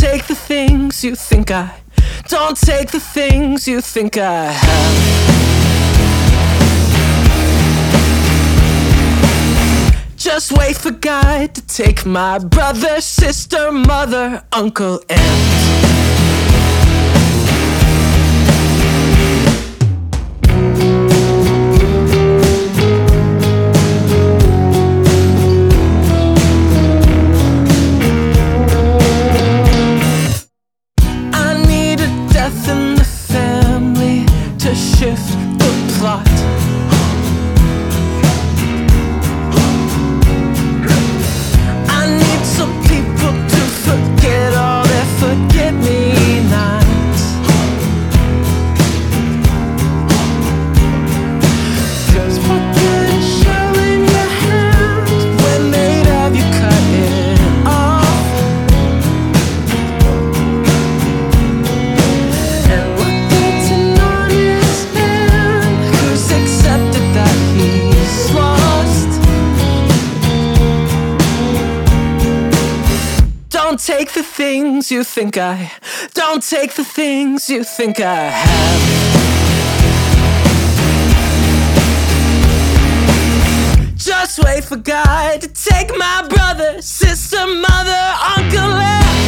take the things you think I. Don't take the things you think I have. Just wait for God to take my brother, sister, mother, uncle, aunt. In the family to shift the plot. I need some people to forget all their forget-me-nots. 'Cause what good is showing your hand when they'd have you cut it off? Don't take the things you think I. Don't take the things you think I have. Just wait for God to take my brother, sister, mother, uncle, and